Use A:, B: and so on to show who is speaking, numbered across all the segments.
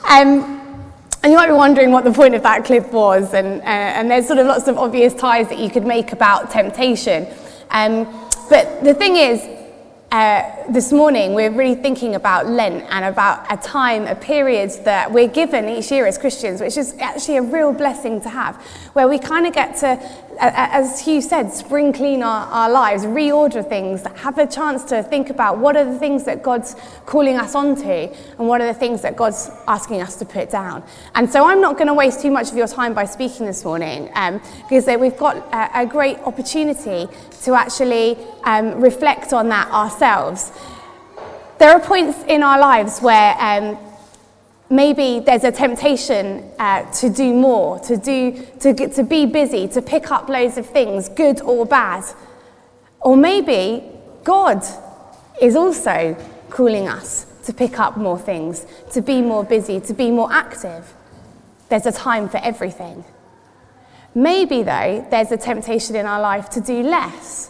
A: And you might be wondering what the point of that clip was, and there's sort of lots of obvious ties that you could make about temptation. But the thing is, this morning we're really thinking about Lent and about a period that we're given each year as Christians, which is actually a real blessing to have, where we kind of get to, as Hugh said, spring clean our lives, reorder things, have a chance to think about what are the things that God's calling us onto and what are the things that God's asking us to put down. And so I'm not going to waste too much of your time by speaking this morning, because we've got a great opportunity to actually reflect on that ourselves. There are points in our lives where maybe there's a temptation to do more, to be busy, to pick up loads of things, good or bad. Or maybe God is also calling us to pick up more things, to be more busy, to be more active. There's a time for everything. Maybe, though, there's a temptation in our life to do less,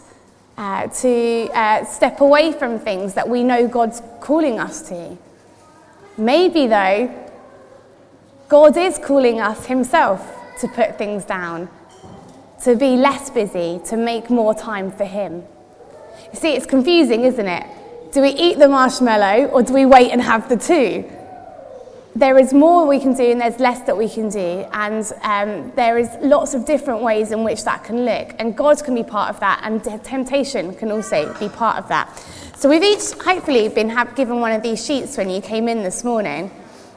A: to step away from things that we know God's calling us to. Maybe, though, God is calling us himself to put things down, to be less busy, to make more time for him. You see, it's confusing, isn't it? Do we eat the marshmallow or do we wait and have the two? There is more we can do and there's less that we can do, and there is lots of different ways in which that can look, and God can be part of that, and temptation can also be part of that. So we've each hopefully been given one of these sheets when you came in this morning,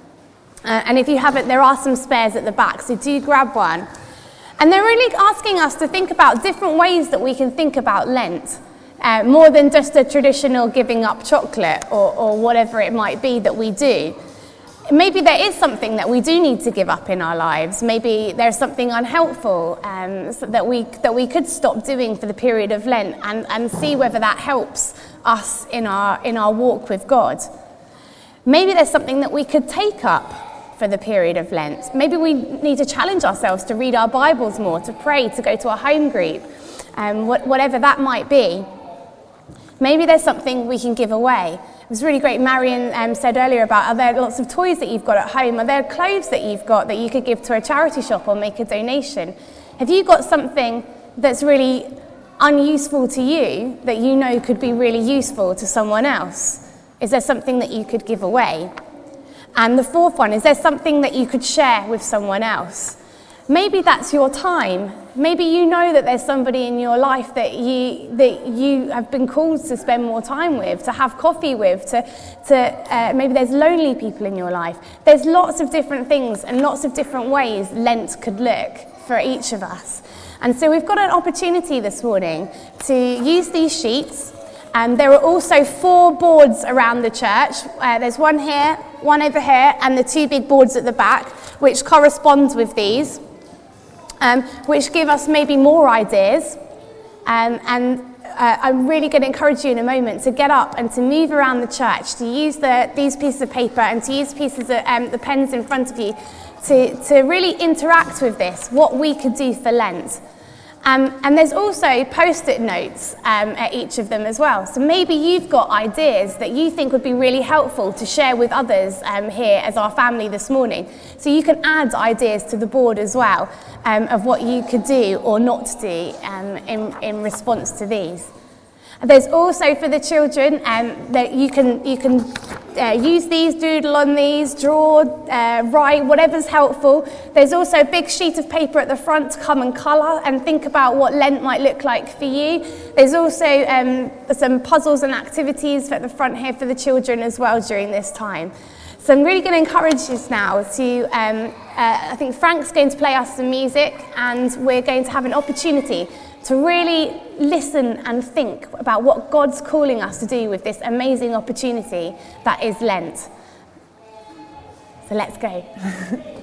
A: and if you haven't, there are some spares at the back, so do grab one. And they're really asking us to think about different ways that we can think about Lent, more than just a traditional giving up chocolate or whatever it might be that we do. Maybe there is something that we do need to give up in our lives. Maybe there's something unhelpful that we could stop doing for the period of Lent, and see whether that helps us in our walk with God. Maybe there's something that we could take up for the period of Lent. Maybe we need to challenge ourselves to read our Bibles more, to pray, to go to a home group, whatever that might be. Maybe there's something we can give away. It was really great, Marion said earlier about, are there lots of toys that you've got at home? Are there clothes that you've got that you could give to a charity shop or make a donation? Have you got something that's really unuseful to you that you know could be really useful to someone else? Is there something that you could give away? And the fourth one, is there something that you could share with someone else? Maybe that's your time. Maybe you know that there's somebody in your life that you have been called to spend more time with, to have coffee with, maybe there's lonely people in your life. There's lots of different things and lots of different ways Lent could look for each of us. And so we've got an opportunity this morning to use these sheets. There are also 4 boards around the church. There's one here, one over here, and the 2 big boards at the back, which correspond with these. Which give us maybe more ideas. I'm really going to encourage you in a moment to get up and to move around the church, to use these pieces of paper and to use pieces of the pens in front of you to really interact with this, what we could do for Lent. And there's also post-it notes at each of them as well. So maybe you've got ideas that you think would be really helpful to share with others here as our family this morning. So you can add ideas to the board as well of what you could do or not do in response to these. There's also for the children that you can use these, doodle on these, draw, write, whatever's helpful. There's also a big sheet of paper at the front to come and colour and think about what Lent might look like for you. There's also some puzzles and activities at the front here for the children as well during this time. So I'm really going to encourage you now to, I think Frank's going to play us some music, and we're going to have an opportunity to really listen and think about what God's calling us to do with this amazing opportunity that is Lent. So let's go.